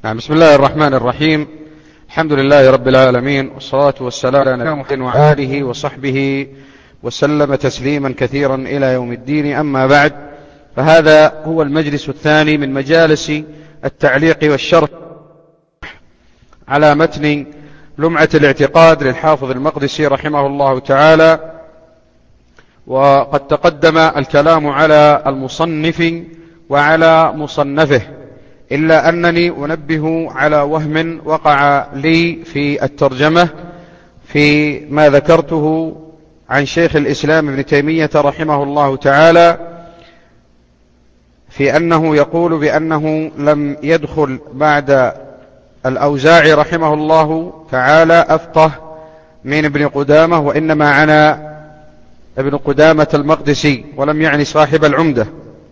بسم الله الرحمن الرحيم. الحمد لله رب العالمين، والصلاة والسلام على محمد وعلى آله وصحبه وسلم تسليما كثيرا إلى يوم الدين. أما بعد، فهذا هو المجلس الثاني من مجالس التعليق والشرح على متن لمعة الاعتقاد للحافظ المقدسي رحمه الله تعالى. وقد تقدم الكلام على المصنف وعلى مصنفه، إلا أنني أنبه على وهم وقع لي في الترجمة في ما ذكرته عن شيخ الإسلام ابن تيمية رحمه الله تعالى، في أنه يقول بأنه لم يدخل بعد الأوزاعي رحمه الله تعالى أفقه من ابن قدامة، وإنما عنا ابن قدامة المقدسي ولم يعني صاحب العمدة.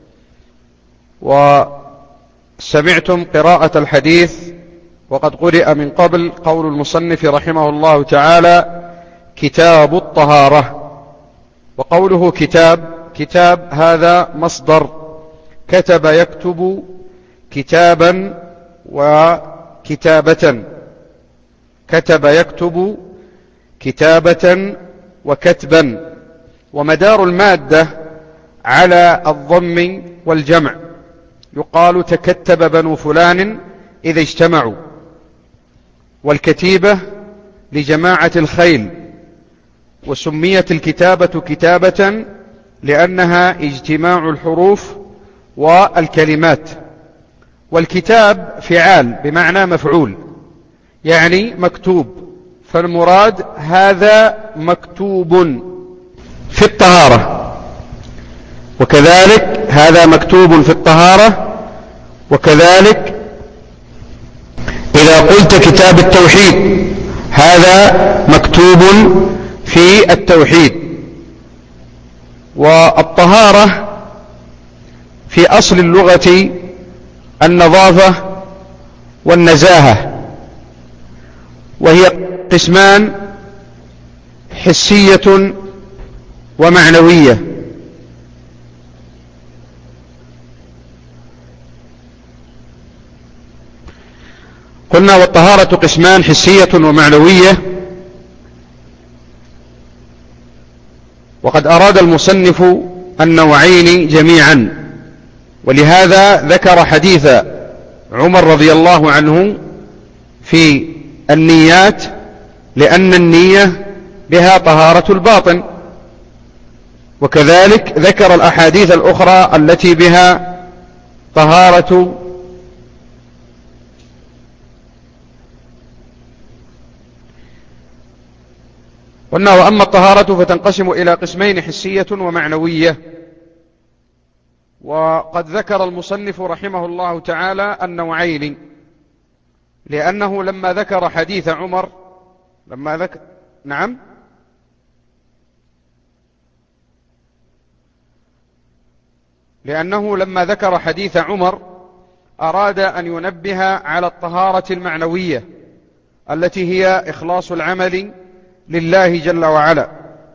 وسمعتم قراءة الحديث، وقد قرئ من قبل قول المصنف رحمه الله تعالى كتاب الطهارة. وقوله كتاب هذا مصدر كتب يكتب كتابا وكتابة، كتب يكتب كتابة وكتبا، ومدار المادة على الضم والجمع. يقال تكتب بنو فلان إذا اجتمعوا، والكتيبة لجماعة الخيل. وسميت الكتابة كتابة لأنها اجتماع الحروف والكلمات. والكتاب فعال بمعنى مفعول، يعني مكتوب، فالمراد هذا مكتوب في الطهارة، وكذلك هذا مكتوب في الطهارة. وكذلك إذا قلت كتاب التوحيد هذا مكتوب في التوحيد. والطهارة في أصل اللغة النظافة والنزاهة، وهي قسمان حسية ومعنوية. قلنا والطهارة قسمان حسية ومعنوية. وقد أراد المصنف النوعين جميعا، ولهذا ذكر حديث عمر رضي الله عنه في النيات، لأن النية بها طهارة الباطن. وكذلك ذكر الأحاديث الأخرى التي بها طهارة قلنا وأما الطهارة فتنقسم إلى قسمين حسية ومعنوية. وقد ذكر المصنف رحمه الله تعالى النوعين، لأنه لما ذكر حديث عمر لأنه لما ذكر حديث عمر أراد أن ينبه على الطهارة المعنوية التي هي إخلاص العمل لله جل وعلا.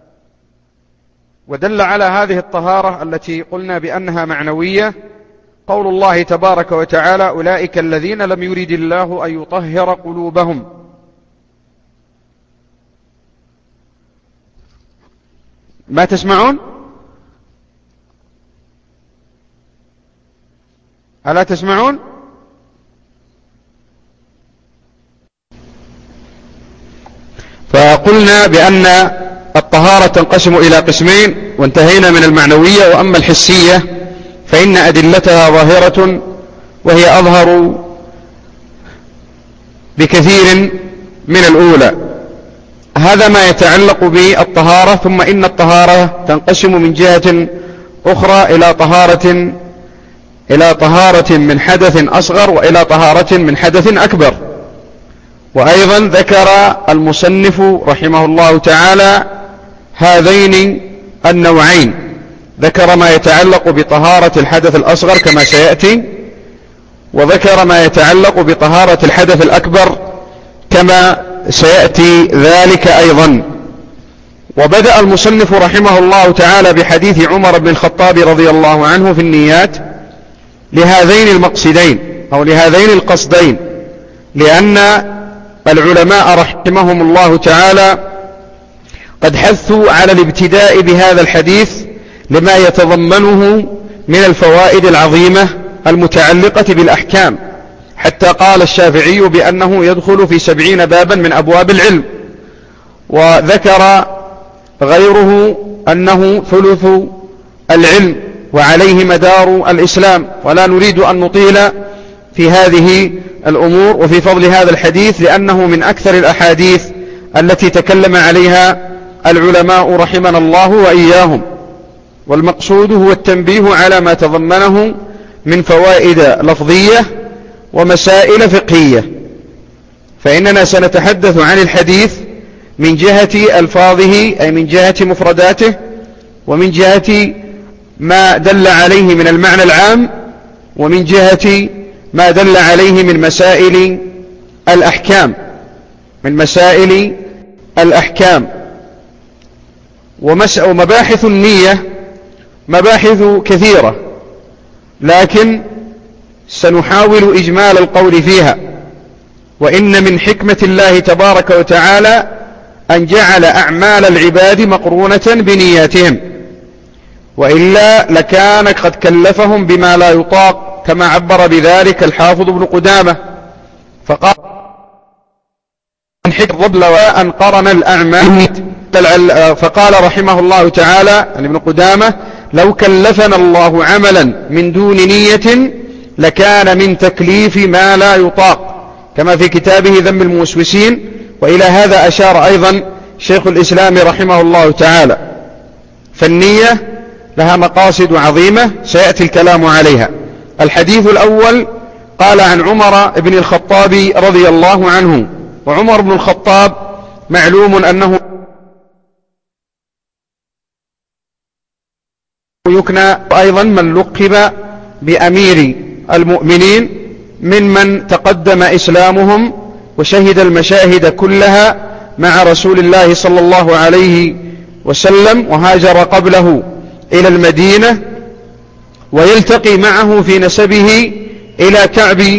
ودل على هذه الطهارة التي قلنا بأنها معنوية قول الله تبارك وتعالى أولئك الذين لم يرد الله أن يطهر قلوبهم. ما تسمعون؟ ألا تسمعون؟ فقلنا بأن الطهارة تنقسم إلى قسمين، وانتهينا من المعنوية. وأما الحسية فإن أدلتها ظاهرة، وهي أظهر بكثير من الأولى. هذا ما يتعلق بالطهارة. ثم إن الطهارة تنقسم من جهة أخرى إلى طهارة من حدث أصغر وإلى طهارة من حدث أكبر. وأيضا ذكر المصنف رحمه الله تعالى هذين النوعين، ذكر ما يتعلق بطهارة الحدث الأصغر كما سيأتي، وذكر ما يتعلق بطهارة الحدث الأكبر كما سيأتي ذلك أيضا. وبدأ المصنف رحمه الله تعالى بحديث عمر بن الخطاب رضي الله عنه في النيات لهذين المقصدين أو لهذين القصدين، لأن العلماء رحمهم الله تعالى قد حثوا على الابتداء بهذا الحديث لما يتضمنه من الفوائد العظيمة المتعلقة بالأحكام، حتى قال الشافعي بأنه يدخل في 70 بابا من أبواب العلم، وذكر غيره أنه ثلث العلم وعليه مدار الإسلام. ولا نريد أن نطيل في هذه الأمور وفي فضل هذا الحديث، لأنه من أكثر الأحاديث التي تكلم عليها العلماء رحمنا الله وإياهم، والمقصود هو التنبيه على ما تضمنه من فوائد لفظية ومسائل فقهية. فإننا سنتحدث عن الحديث من جهة ألفاظه، أي من جهة مفرداته، ومن جهة ما دل عليه من المعنى العام، ومن جهة ما دل عليه من مسائل الأحكام. ومباحث النية مباحث كثيرة، لكن سنحاول إجمال القول فيها. وإن من حكمة الله تبارك وتعالى أن جعل أعمال العباد مقرونة بنياتهم، وإلا لكان قد كلفهم بما لا يطاق، كما عبر بذلك الحافظ ابن قدامة فقال من حكم الرب وأن قرن الأعمال، فقال رحمه الله تعالى عن ابن قدامة: لو كلفنا الله عملا من دون نية لكان من تكليف ما لا يطاق، كما في كتابه ذم الموسوسين. وإلى هذا أشار أيضا شيخ الإسلام رحمه الله تعالى. فالنية لها مقاصد عظيمة سيأتي الكلام عليها. الحديث الأول قال عن عمر بن الخطاب رضي الله عنه. وعمر بن الخطاب معلوم أنه يكنى أيضا من لقب بأمير المؤمنين، ممن تقدم إسلامهم وشهد المشاهد كلها مع رسول الله صلى الله عليه وسلم، وهاجر قبله إلى المدينة، ويلتقي معه في نسبه إلى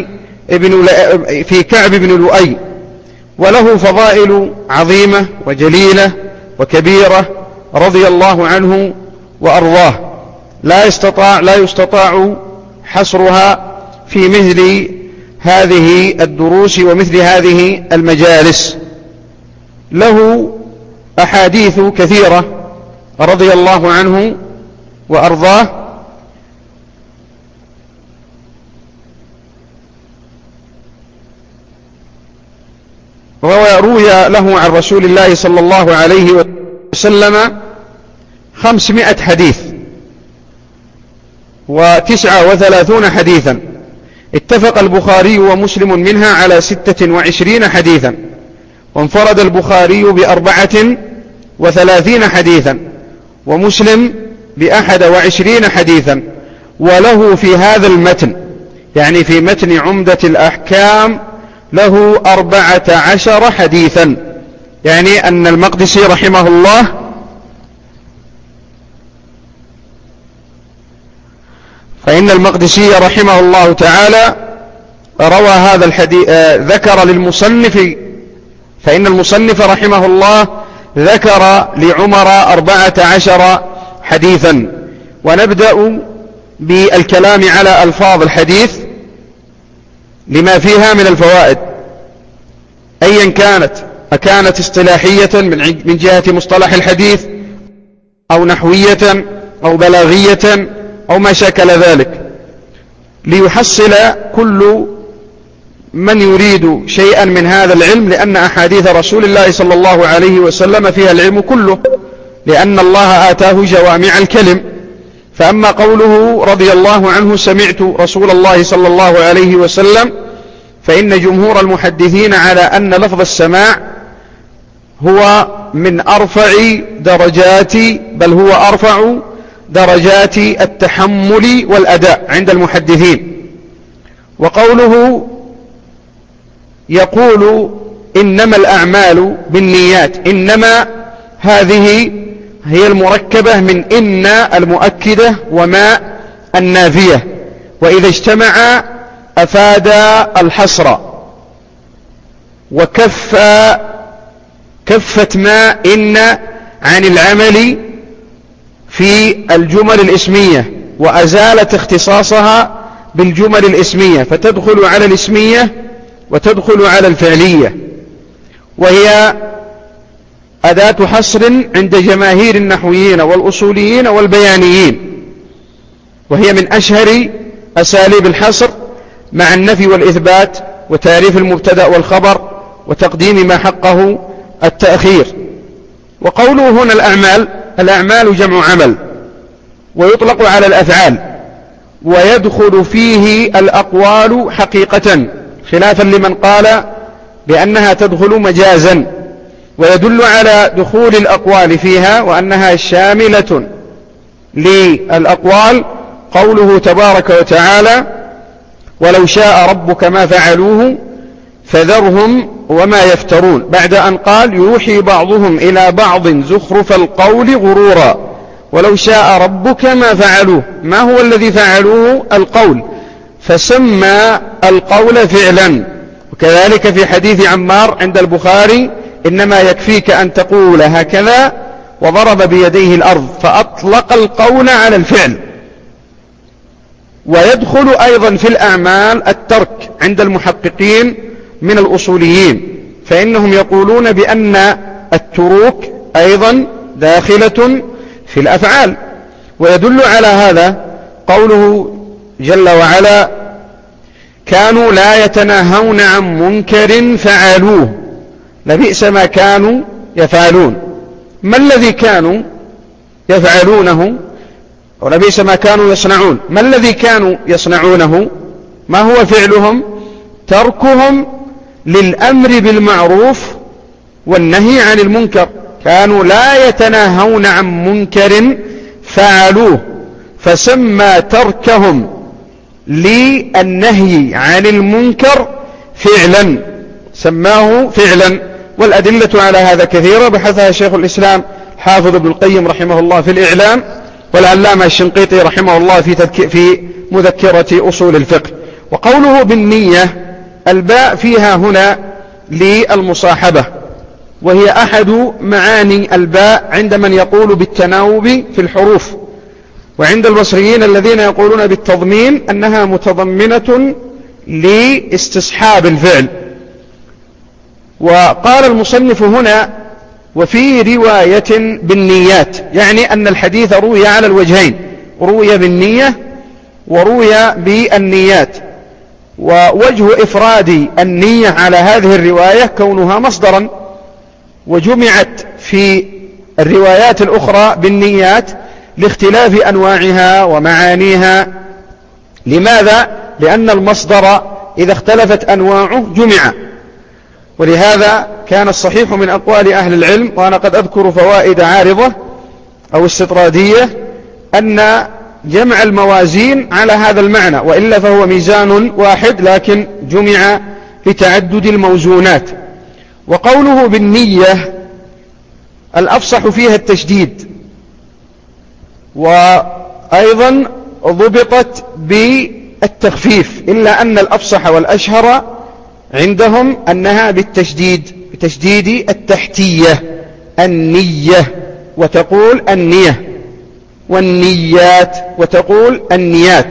كعب بن لؤي، وله فضائل عظيمة وجليلة وكبيرة رضي الله عنه وأرضاه، لا يستطاع حصرها في مثل هذه الدروس ومثل هذه المجالس. له أحاديث كثيرة رضي الله عنه وأرضاه، وروي له عن رسول الله صلى الله عليه وسلم 500 حديث و39 حديثا. اتفق البخاري ومسلم منها على 26 حديثا، وانفرد البخاري ب34 حديثا، ومسلم ب21 حديثا. وله في هذا المتن، يعني في متن عمدة الأحكام، له 14 حديثا. يعني أن المقدسي رحمه الله فإن المقدسي رحمه الله تعالى روى هذا الحديث، ذكر للمصنف، فإن المصنف رحمه الله ذكر لعمر 14 حديثا. ونبدأ بالكلام على ألفاظ الحديث لما فيها من الفوائد، أيا أكانت اصطلاحية من جهة مصطلح الحديث، أو نحوية أو بلاغية أو ما شاكل ذلك، ليحصل كل من يريد شيئا من هذا العلم، لأن أحاديث رسول الله صلى الله عليه وسلم فيها العلم كله، لأن الله آتاه جوامع الكلم. فأما قوله رضي الله عنه سمعت رسول الله صلى الله عليه وسلم، فإن جمهور المحدثين على أن لفظ السماع هو من أرفع درجات، بل هو أرفع درجات التحمل والأداء عند المحدثين. وقوله يقول إنما الأعمال بالنيات، إنما هذه هي المركبة من إن المؤكدة وما النافية، وإذا اجتمع أفاد الحصر. كفت ما إن عن العمل في الجمل الإسمية، وأزالت اختصاصها بالجمل الإسمية، فتدخل على الإسمية وتدخل على الفعلية، وهي أداة حصر عند جماهير النحويين والأصوليين والبيانيين، وهي من أشهر أساليب الحصر مع النفي والإثبات وتعريف المبتدأ والخبر وتقديم ما حقه التأخير. وقوله هنا الأعمال جمع عمل، ويطلق على الأفعال، ويدخل فيه الأقوال حقيقة، خلافا لمن قال بأنها تدخل مجازا، ويدل على دخول الأقوال فيها وأنها شاملة للأقوال قوله تبارك وتعالى: ولو شاء ربك ما فعلوه فذرهم وما يفترون، بعد أن قال: يوحي بعضهم إلى بعض زخرف القول غرورا. ولو شاء ربك ما فعلوه، ما هو الذي فعلوه؟ القول، فسمى القول فعلا. وكذلك في حديث عمار عند البخاري: إنما يكفيك أن تقول هكذا، وضرب بيديه الأرض، فأطلق القول على الفعل. ويدخل أيضا في الأعمال الترك عند المحققين من الأصوليين، فإنهم يقولون بأن التروك أيضا داخلة في الأفعال. ويدل على هذا قوله جل وعلا: كانوا لا يتناهون عن منكر فعلوه لبئس ما كانوا يفعلون. ما الذي كانوا يفعلونه؟ ولبئس ما كانوا يصنعون. ما الذي كانوا يصنعونه؟ ما هو فعلهم؟ تركهم للأمر بالمعروف والنهي عن المنكر. كانوا لا يتناهون عن منكر فعلوه، فسمى تركهم للنهي عن المنكر فعلا، سماه فعلا. والأدلة على هذا كثيرة، بحثها شيخ الإسلام حافظ ابن القيم رحمه الله في الإعلام، والعلامة الشنقيطي رحمه الله في مذكرة أصول الفقه. وقوله بالنية، الباء فيها هنا للمصاحبة، وهي أحد معاني الباء عند من يقول بالتناوب في الحروف، وعند البصريين الذين يقولون بالتضمين أنها متضمنة لاستصحاب الفعل. وقال المصنف هنا: وفي رواية بالنيات، يعني أن الحديث روي على الوجهين، روي بالنية وروي بالنيات. ووجه إفراد النية على هذه الرواية كونها مصدرا، وجمعت في الروايات الأخرى بالنيات لاختلاف أنواعها ومعانيها. لماذا؟ لأن المصدر إذا اختلفت أنواعه جمع. ولهذا كان الصحيح من أقوال أهل العلم، وأنا قد أذكر فوائد عارضة أو استطرادية، أن جمع الموازين على هذا المعنى، وإلا فهو ميزان واحد لكن جمع لتعدد الموزونات. وقوله بالنية الأفصح فيها التشديد، وأيضا ضبطت بالتخفيف، إلا أن الأفصح والأشهر عندهم أنها بتشديد التحتية، النية، وتقول النية، والنيات وتقول النيات.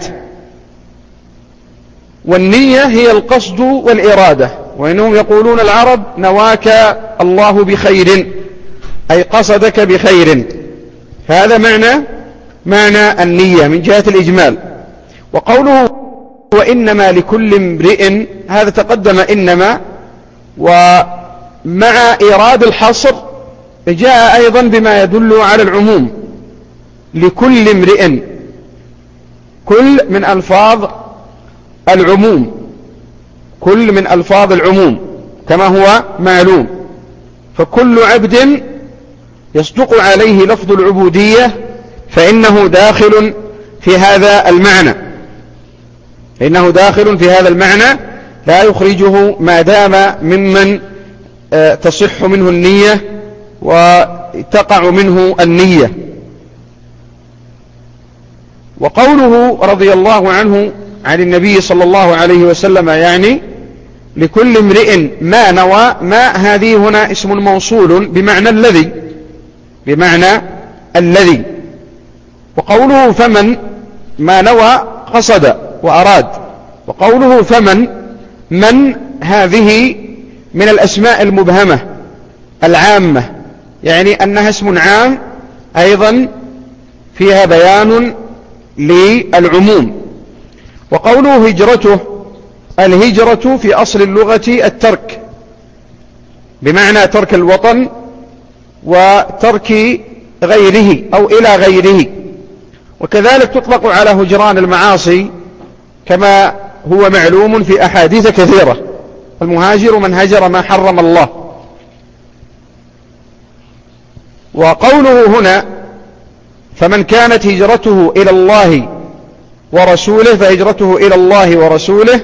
والنية هي القصد والإرادة، وإنهم يقولون العرب: نواك الله بخير، أي قصدك بخير. هذا معنى النية من جهة الإجمال. وقوله وإنما لكل امرئ، هذا تقدم إنما، ومع إيراد الحصر جاء أيضا بما يدل على العموم. لكل امرئ، كل من ألفاظ العموم، كل من ألفاظ العموم كما هو معلوم، فكل عبد يصدق عليه لفظ العبودية فإنه داخل في هذا المعنى، فإنه داخل في هذا المعنى، لا يخرجه ما دام ممن تصح منه النية وتقع منه النية. وقوله رضي الله عنه عن النبي صلى الله عليه وسلم، يعني لكل امرئ ما نوى. ما هذه هنا اسم موصول بمعنى الذي. وقوله فمن ما نوى قصد وأراد. وقوله فمن من هذه من الأسماء المبهمة العامة، يعني أنها اسم عام أيضا فيها بيان للعموم. وقوله هجرته، الهجرة في أصل اللغة الترك، بمعنى ترك الوطن وترك غيره أو إلى غيره. وكذلك تطلق على هجران المعاصي كما هو معلوم في أحاديث كثيرة. المهاجر من هجر ما حرم الله. وقوله هنا فمن كانت هجرته إلى الله ورسوله فهجرته إلى الله ورسوله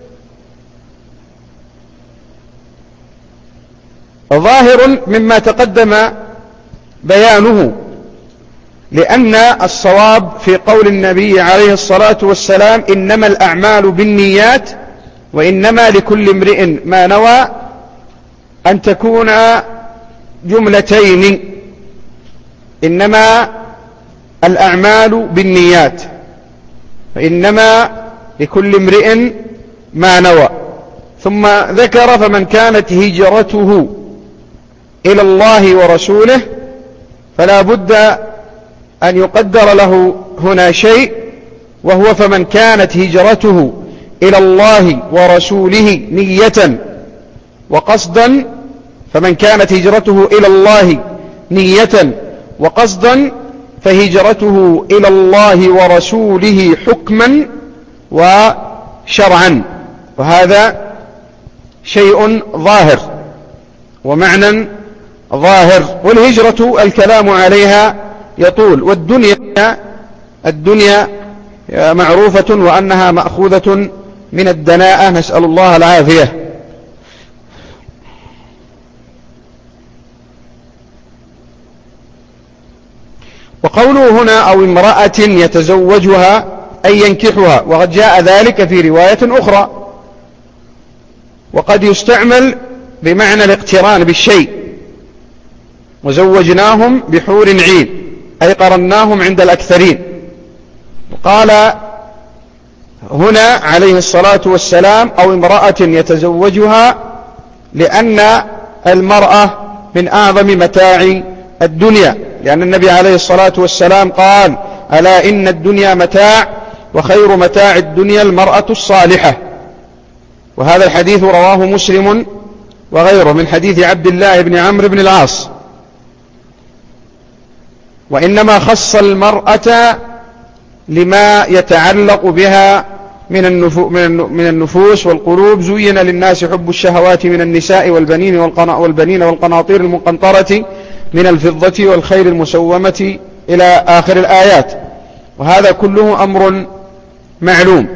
ظاهر مما تقدم بيانه، لأن الصواب في قول النبي عليه الصلاة والسلام إنما الأعمال بالنيات وإنما لكل امرئ ما نوى أن تكون جملتين: إنما الأعمال بالنيات فإنما لكل امرئ ما نوى. ثم ذكر فمن كانت هجرته إلى الله ورسوله، فلا بد أن يقدر له هنا شيء، وهو فمن كانت هجرته إلى الله ورسوله نية وقصدا. فمن كانت هجرته إلى الله نية وقصدا فهجرته إلى الله ورسوله حكما وشرعا. وهذا شيء ظاهر ومعنى ظاهر. والهجرة الكلام عليها يطول. والدنيا معروفة وأنها مأخوذة من الدناءة، نسأل الله العافية. وقوله هنا أو امرأة يتزوجها أي ينكحها، وقد جاء ذلك في رواية أخرى. وقد يستعمل بمعنى الاقتران بالشيء: وزوجناهم بحور عين، أي قرناهم عند الأكثرين. وقال هنا عليه الصلاة والسلام أو امرأة يتزوجها، لأن المرأة من أعظم متاع الدنيا، لأن النبي عليه الصلاة والسلام قال: ألا إن الدنيا متاع وخير متاع الدنيا المرأة الصالحة. وهذا الحديث رواه مسلم وغيره من حديث عبد الله بن عمرو بن العاص. وإنما خص المرأة لما يتعلق بها من النفوس والقلوب. زين للناس حب الشهوات من النساء والبنين والقناطير المقنطرة من الفضة والخيل المسومة إلى آخر الآيات. وهذا كله أمر معلوم.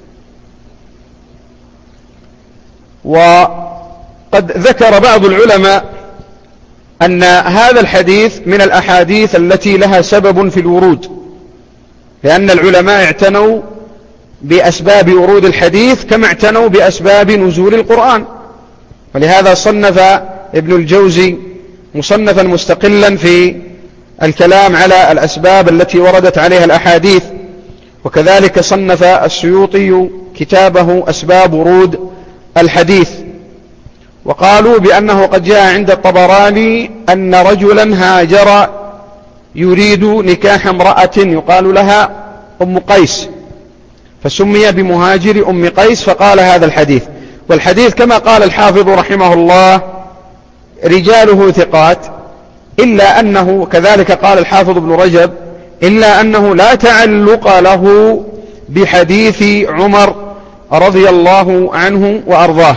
وقد ذكر بعض العلماء أن هذا الحديث من الأحاديث التي لها سبب في الورود، لأن العلماء اعتنوا بأسباب ورود الحديث كما اعتنوا بأسباب نزول القرآن. ولهذا صنف ابن الجوزي مصنفا مستقلا في الكلام على الأسباب التي وردت عليها الأحاديث. وكذلك صنف السيوطي كتابه أسباب ورود الحديث. وقالوا بأنه قد جاء عند الطبراني أن رجلا هاجر يريد نكاح امرأة يقال لها أم قيس، فسمي بمهاجر أم قيس، فقال هذا الحديث. والحديث كما قال الحافظ رحمه الله رجاله ثقات، إلا أنه كذلك قال الحافظ ابن رجب إلا أنه لا تعلق له بحديث عمر رضي الله عنه وأرضاه.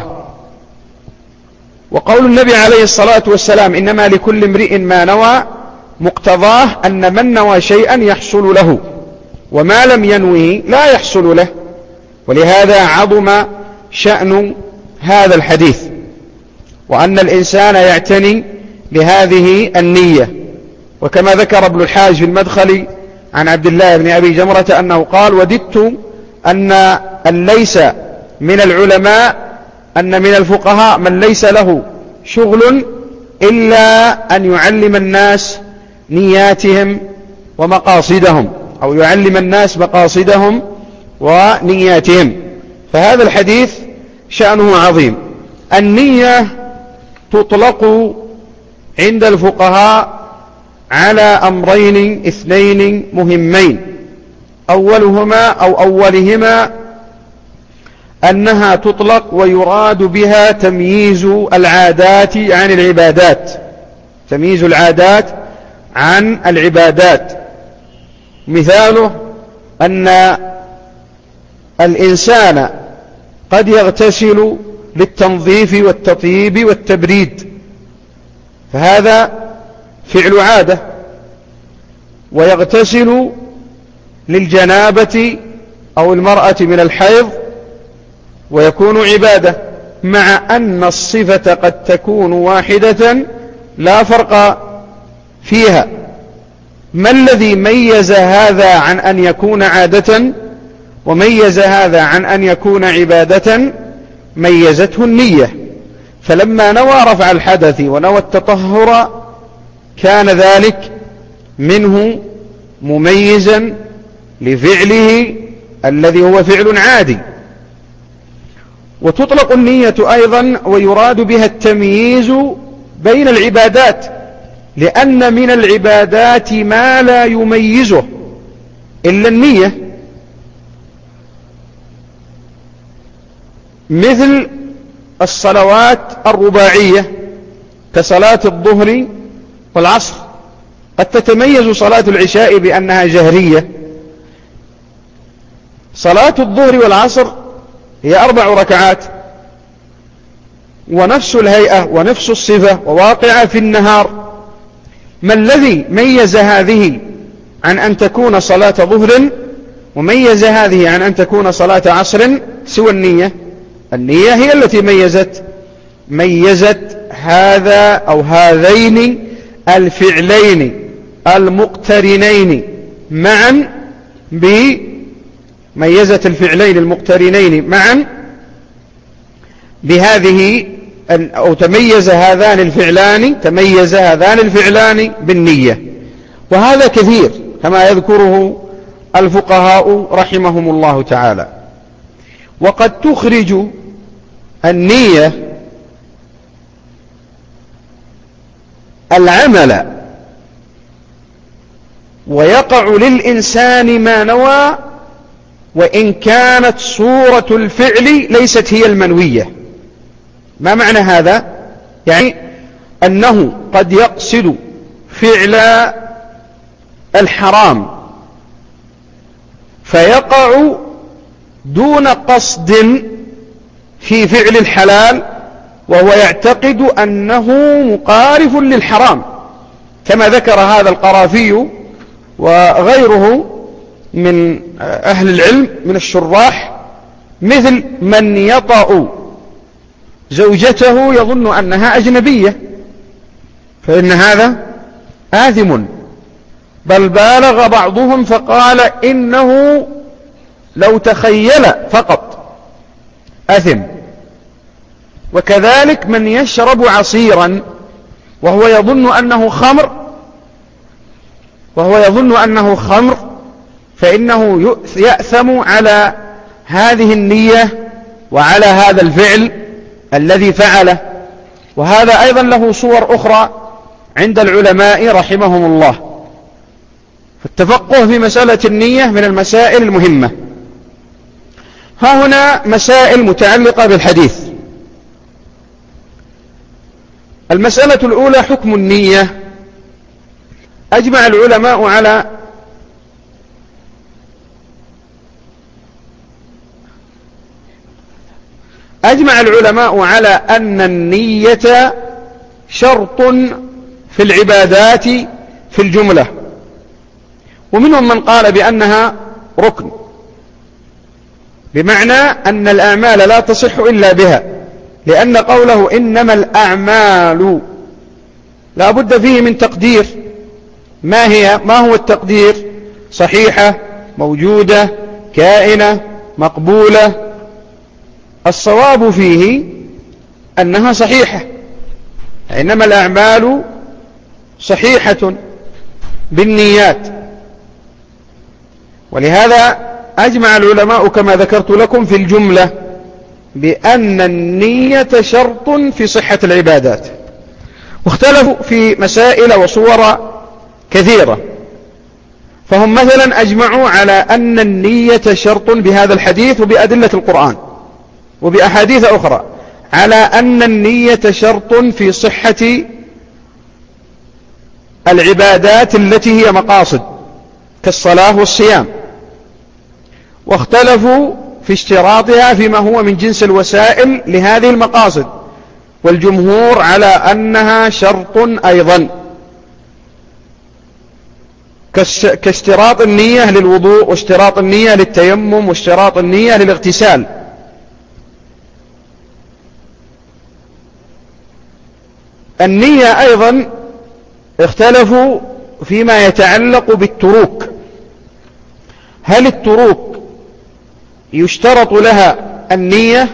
وقول النبي عليه الصلاة والسلام إنما لكل امرئ ما نوى مقتضاه أن من نوى شيئا يحصل له، وما لم ينوه لا يحصل له. ولهذا عظم شأن هذا الحديث، وأن الإنسان يعتني بهذه النية. وكما ذكر ابن الحاج في المدخل عن عبد الله بن أبي جمرة أنه قال: وددت أن ليس من العلماء أن من الفقهاء من ليس له شغل إلا أن يعلم الناس نياتهم ومقاصدهم، أو يعلم الناس مقاصدهم ونياتهم. فهذا الحديث شأنه عظيم. النية تطلق عند الفقهاء على أمرين اثنين مهمين، أولهما أنها تطلق ويراد بها تمييز العادات عن العبادات، تمييز العادات عن العبادات. مثاله أن الإنسان قد يغتسل للتنظيف والتطيب والتبريد، فهذا فعل عادة، ويغتسل للجنابة أو المرأة من الحيض ويكون عبادة، مع أن الصفة قد تكون واحدة لا فرق فيها. ما الذي ميز هذا عن أن يكون عادة وميز هذا عن أن يكون عبادة؟ ميزته النية. فلما نوى رفع الحدث ونوى التطهر كان ذلك منه مميزا لفعله الذي هو فعل عادي. وتطلق النية أيضا ويراد بها التمييز بين العبادات، لأن من العبادات ما لا يميزه إلا النية، مثل الصلوات الرباعية كصلاة الظهر والعصر. قد تتميز صلاة العشاء بأنها جهرية. صلاة الظهر والعصر هي 4 ركعات ونفس الهيئة ونفس الصفة وواقعة في النهار. ما الذي ميز هذه عن أن تكون صلاة ظهر وميز هذه عن أن تكون صلاة عصر سوى النية؟ النية هي التي ميزت هذا أو هذين الفعلين المقترنين معا، ميزت الفعلين المقترنين معا بهذه، أو تميز هذان الفعلان بالنية. وهذا كثير كما يذكره الفقهاء رحمهم الله تعالى. وقد تخرج النية العمل، ويقع للإنسان ما نوى وإن كانت صورة الفعل ليست هي المنوية. ما معنى هذا؟ يعني أنه قد يقصد فعل الحرام فيقع دون قصد في فعل الحلال، وهو يعتقد أنه مقارف للحرام، كما ذكر هذا القرافي وغيره من أهل العلم من الشراح، مثل من يطأ زوجته يظن أنها أجنبية، فإن هذا آثم. بل بالغ بعضهم فقال إنه لو تخيل فقط أثم. وكذلك من يشرب عصيرا وهو يظن أنه خمر فإنه يأثم على هذه النية وعلى هذا الفعل الذي فعله. وهذا أيضا له صور أخرى عند العلماء رحمهم الله. فالتفقه في مسألة النية من المسائل المهمة. ها هنا مسائل متعلقة بالحديث. المسألة الأولى حكم النية. أجمع العلماء على أن النية شرط في العبادات في الجملة، ومنهم من قال بأنها ركن، بمعنى أن الأعمال لا تصح إلا بها، لأن قوله إنما الأعمال لا بد فيه من تقدير. ما هو التقدير؟ صحيحة، موجودة، كائنة، مقبولة. الصواب فيه أنها صحيحة، إنما الأعمال صحيحة بالنيات. ولهذا أجمع العلماء كما ذكرت لكم في الجملة بأن النية شرط في صحة العبادات، واختلفوا في مسائل وصور كثيرة. فهم مثلا أجمعوا على أن النية شرط بهذا الحديث وبأدلة القرآن وبأحاديث أخرى على أن النية شرط في صحة العبادات التي هي مقاصد كالصلاة والصيام، واختلفوا في اشتراطها فيما هو من جنس الوسائل لهذه المقاصد، والجمهور على أنها شرط أيضا، كاشتراط النية للوضوء واشتراط النية للتيمم واشتراط النية للاغتسال. النية أيضا اختلفوا فيما يتعلق بالتروك، هل التروك يشترط لها النية؟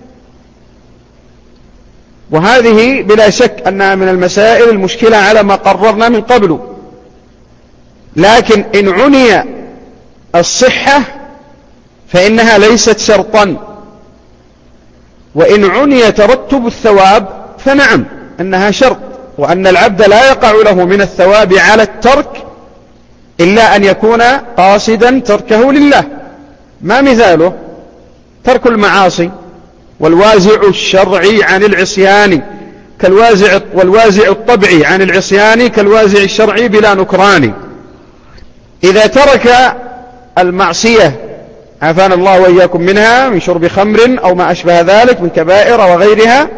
وهذه بلا شك أنها من المسائل المشكلة على ما قررنا من قبل، لكن إن عني الصحة فإنها ليست شرطا، وإن عني ترتب الثواب فنعم أنها شرط، وأن العبد لا يقع له من الثواب على الترك إلا أن يكون قاصدا تركه لله. ما مثاله؟ ترك المعاصي والوازع الشرعي عن العصيان والوازع الطبعي عن العصيان كالوازع الشرعي بلا نكران. إذا ترك المعصية عافانا الله وإياكم منها من شرب خمر أو ما أشبه ذلك من كبائر وغيرها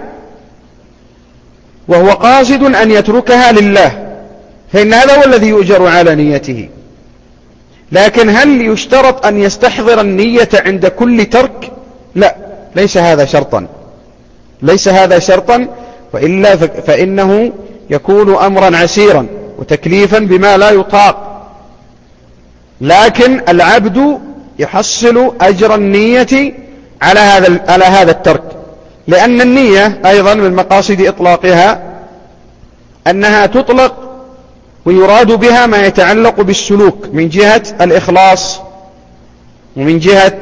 وهو قاصد أن يتركها لله، فإن هذا هو الذي يؤجر على نيته. لكن هل يشترط أن يستحضر النية عند كل ترك؟ لا، ليس هذا شرطا، ليس هذا شرطا، وإلا فإنه يكون أمرا عسيرا وتكليفا بما لا يطاق. لكن العبد يحصل أجر النية على هذا الترك، لأن النية أيضا من مقاصد إطلاقها أنها تطلق ويراد بها ما يتعلق بالسلوك من جهة الإخلاص ومن جهة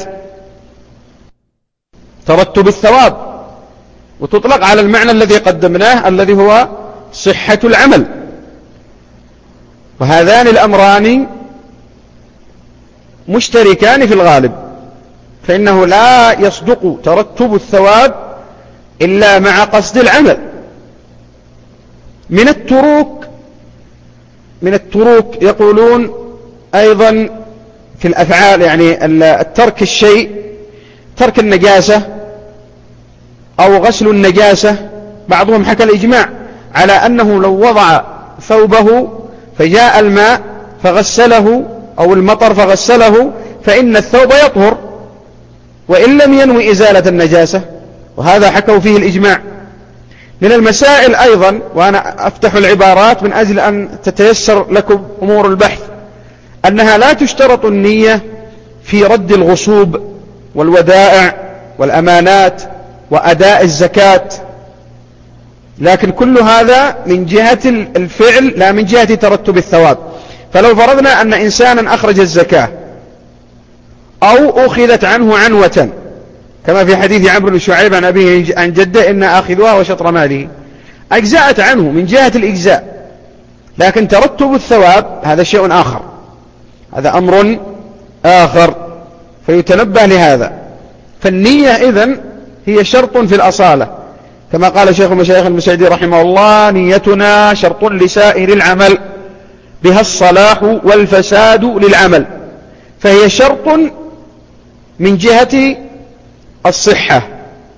ترتب الثواب، وتطلق على المعنى الذي قدمناه الذي هو صحة العمل. وهذان الأمران مشتركان في الغالب، فإنه لا يصدق ترتب الثواب إلا مع قصد العمل. من التروك يقولون أيضا في الأفعال، يعني الترك الشيء، ترك النجاسة أو غسل النجاسة. بعضهم حكى الإجماع على أنه لو وضع ثوبه فجاء الماء فغسله أو المطر فغسله فإن الثوب يطهر وإن لم ينوي إزالة النجاسة، وهذا حكوا فيه الإجماع. من المسائل أيضا، وأنا أفتح العبارات من أجل أن تتيسر لكم أمور البحث، أنها لا تشترط النية في رد الغصوب والودائع والأمانات وأداء الزكاة، لكن كل هذا من جهة الفعل لا من جهة ترتب الثواب. فلو فرضنا أن إنسانا أخرج الزكاة أو أخذت عنه عنوة كما في حديث عمرو بن شعيب عن أبيه عن جده إن آخذها وشطر ماله، أجزأت عنه من جهة الإجزاء، لكن ترتب الثواب هذا شيء آخر، هذا أمر آخر، فيتنبه لهذا. فالنية إذن هي شرط في الأصالة، كما قال شيخ المشايخ المسعدي رحمه الله: نيتنا شرط لسائر العمل بها الصلاح والفساد للعمل. فهي شرط من جهة الصحة،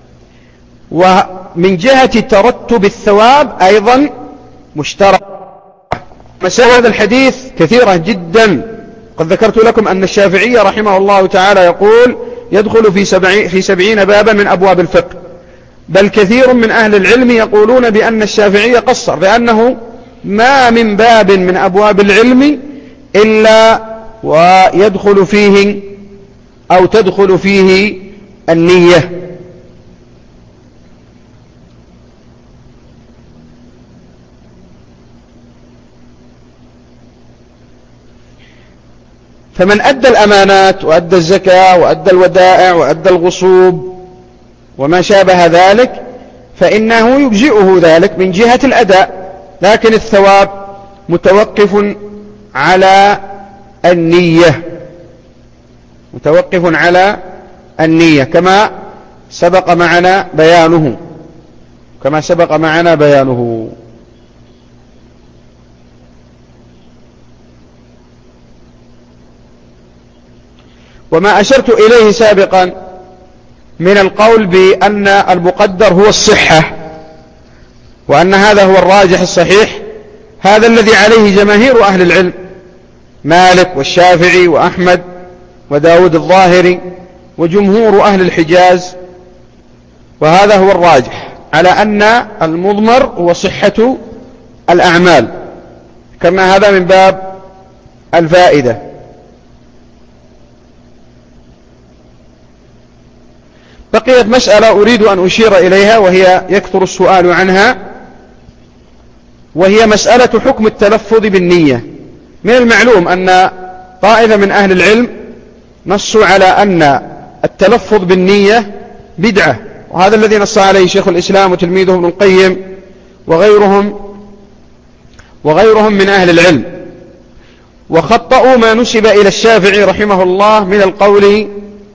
ومن جهة ترتب الثواب أيضا مشترك. مسائل هذا الحديث كثيرة جدا، قد ذكرت لكم أن الشافعي رحمه الله تعالى يقول يدخل في 70 بابا من أبواب الفقه، بل كثير من أهل العلم يقولون بأن الشافعي قصر، لأنه ما من باب من أبواب العلم إلا ويدخل فيه أو تدخل فيه النية. فمن أدى الأمانات وأدى الزكاة وأدى الودائع وأدى الغصوب وما شابه ذلك فإنه يجزئه ذلك من جهة الأداء، لكن الثواب متوقف على النية، متوقف على النية كما سبق معنا بيانه. وما أشرت إليه سابقا من القول بأن المقدر هو الصحة، وأن هذا هو الراجح الصحيح، هذا الذي عليه جماهير أهل العلم، مالك والشافعي وأحمد وداود الظاهري وجمهور أهل الحجاز، وهذا هو الراجح على أن المضمر هو صحة الأعمال. ذكرنا هذا من باب الفائدة. بقيت مسألة أريد أن أشير إليها وهي يكثر السؤال عنها، وهي مسألة حكم التلفظ بالنية. من المعلوم أن طائفة من أهل العلم نصوا على أن التلفظ بالنية بدعة، وهذا الذي نص عليه شيخ الإسلام وتلميذه ابن القيم وغيرهم من أهل العلم، وخطأوا ما نسب إلى الشافعي رحمه الله من القول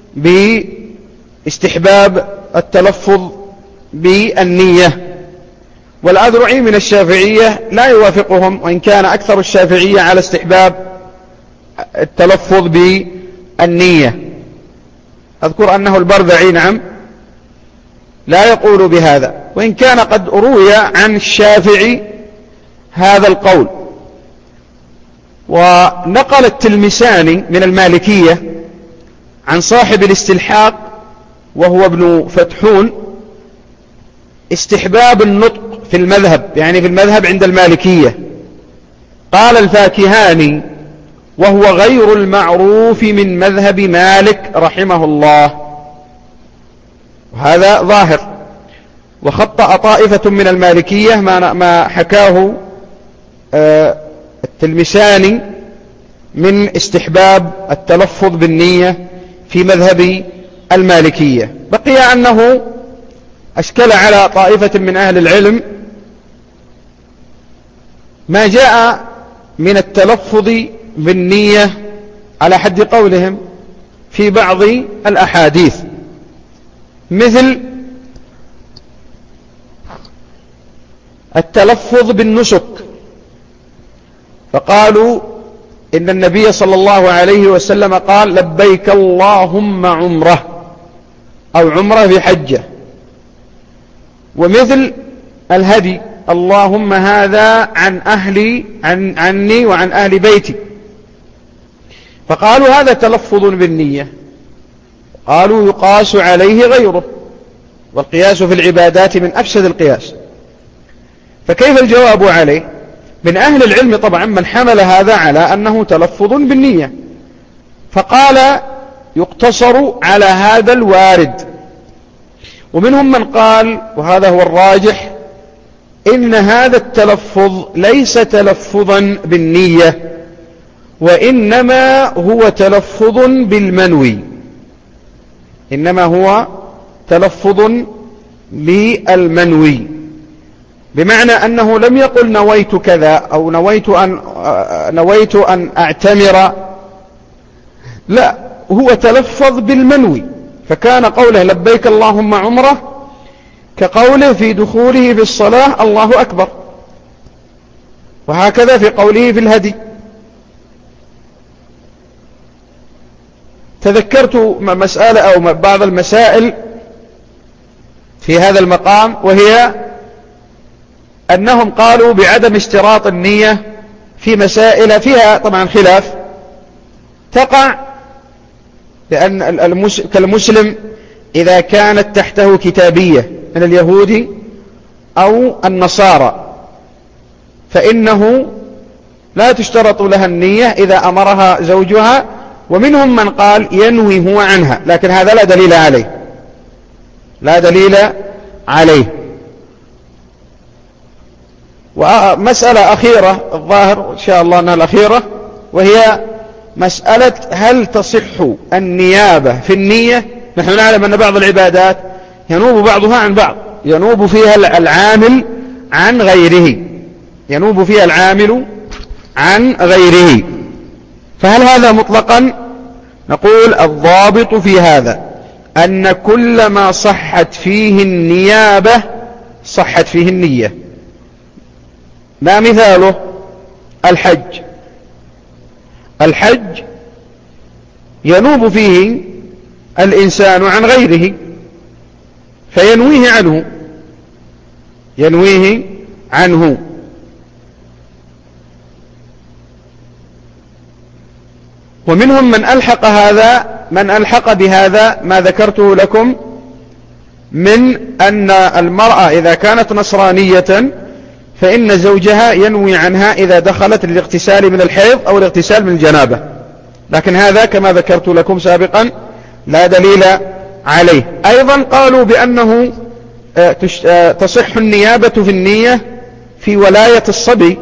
باستحباب التلفظ بالنية، والأذرعي من الشافعية لا يوافقهم، وإن كان أكثر الشافعية على استحباب التلفظ بالنية. أذكر أنه البربعي نعم لا يقول بهذا، وإن كان قد روي عن الشافعي هذا القول. ونقل التلمساني من المالكية عن صاحب الاستلحاق وهو ابن فتحون استحباب النطق في المذهب، يعني في المذهب عند المالكية. قال الفاكهاني وهو غير المعروف من مذهب مالك رحمه الله، وهذا ظاهر. وخطأ طائفة من المالكية ما حكاه التلمساني من استحباب التلفظ بالنية في مذهب المالكية. بقي أنه أشكل على طائفة من أهل العلم ما جاء من التلفظ بالنية على حد قولهم في بعض الأحاديث، مثل التلفظ بالنسك، فقالوا إن النبي صلى الله عليه وسلم قال لبيك اللهم عمره أو عمره في حجة. ومثل الهدي اللهم هذا عن أهلي عني وعن أهل بيتي، فقالوا هذا تلفظ بالنية. قالوا يقاس عليه غيره، والقياس في العبادات من أفسد القياس. فكيف الجواب عليه؟ من أهل العلم طبعا من حمل هذا على أنه تلفظ بالنية، فقال يقتصر على هذا الوارد. ومنهم من قال، وهذا هو الراجح، إن هذا التلفظ ليس تلفظا بالنية، وإنما هو تلفظ بالمنوي، إنما هو تلفظ بالمنوي، بمعنى أنه لم يقل نويت كذا أو نويت أن أعتمر، لا، هو تلفظ بالمنوي. فكان قوله لبيك اللهم عمره كقوله في دخوله في الصلاة الله أكبر، وهكذا في قوله في الهدي. تذكرت مسألة أو بعض المسائل في هذا المقام، وهي أنهم قالوا بعدم اشتراط النية في مسائل فيها طبعا خلاف تقع، لأن كالمسلم إذا كانت تحته كتابية من اليهود أو النصارى فإنه لا تشترط لها النية إذا أمرها زوجها. ومنهم من قال ينوي هو عنها، لكن هذا لا دليل عليه، لا دليل عليه. ومسألة أخيرة الظاهر إن شاء الله أنها الأخيرة، وهي مسألة هل تصح النيابة في النية. نحن نعلم أن بعض العبادات ينوب بعضها عن بعض، ينوب فيها العامل عن غيره، ينوب فيها العامل عن غيره، فهل هذا مطلقا؟ نقول الضابط في هذا أن كل ما صحت فيه النيابة صحت فيه النية. ما مثاله؟ الحج. الحج ينوب فيه الإنسان عن غيره فينويه عنه، ينويه عنه. ومنهم من ألحق بهذا ما ذكرته لكم من أن المرأة إذا كانت نصرانية فإن زوجها ينوي عنها إذا دخلت للاغتسال من الحيض أو الاغتسال من الجنابة، لكن هذا كما ذكرت لكم سابقا لا دليل عليه. أيضا قالوا بأنه تصح النيابة في النية في ولاية الصبي،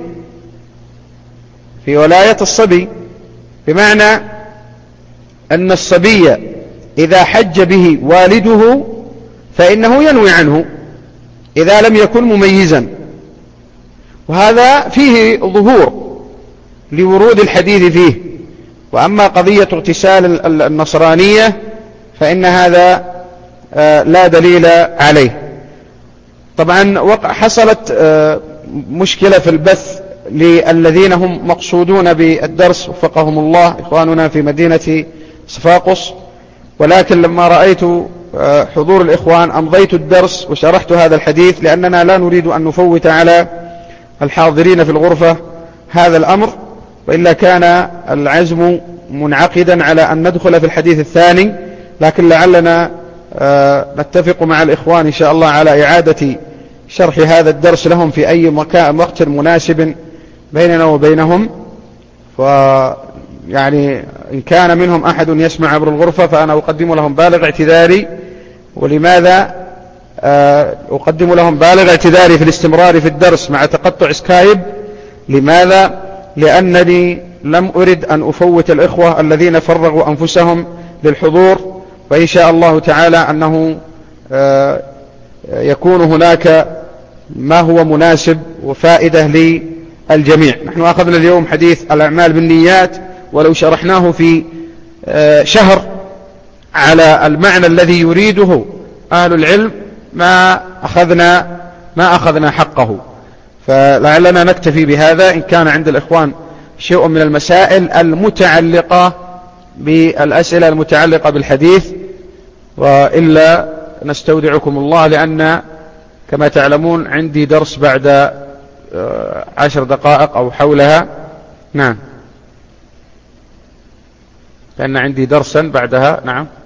في ولاية الصبي، بمعنى أن الصبي إذا حج به والده فإنه ينوي عنه إذا لم يكن مميزا، وهذا فيه ظهور لورود الحديث فيه. وأما قضية اغتسال النصرانية فإن هذا لا دليل عليه. طبعا حصلت مشكلة في البث للذين هم مقصودون بالدرس وفقهم الله، إخواننا في مدينة صفاقس، ولكن لما رأيت حضور الإخوان أمضيت الدرس وشرحت هذا الحديث، لأننا لا نريد أن نفوت على الحاضرين في الغرفة هذا الأمر، وإلا كان العزم منعقدا على أن ندخل في الحديث الثاني، لكن لعلنا نتفق مع الإخوان إن شاء الله على إعادة شرح هذا الدرس لهم في أي وقت مناسب بيننا وبينهم. يعني إن كان منهم أحد يسمع عبر الغرفة فأنا أقدم لهم بالغ اعتذاري. ولماذا أقدم لهم بالغ اعتذاري في الاستمرار في الدرس مع تقطع سكايب؟ لماذا؟ لأنني لم أرد أن أفوت الإخوة الذين فرغوا أنفسهم للحضور، وإن شاء الله تعالى أنه يكون هناك ما هو مناسب وفائدة للجميع. نحن أخذنا اليوم حديث الأعمال بالنيات، ولو شرحناه في شهر على المعنى الذي يريده أهل العلم ما أخذنا حقه، فلعلنا نكتفي بهذا. إن كان عند الإخوان شيء من المسائل المتعلقة بالأسئلة المتعلقة بالحديث، وإلا نستودعكم الله، لأن كما تعلمون عندي درس بعد 10 دقائق أو حولها. نعم، لأن عندي درسا بعدها. نعم.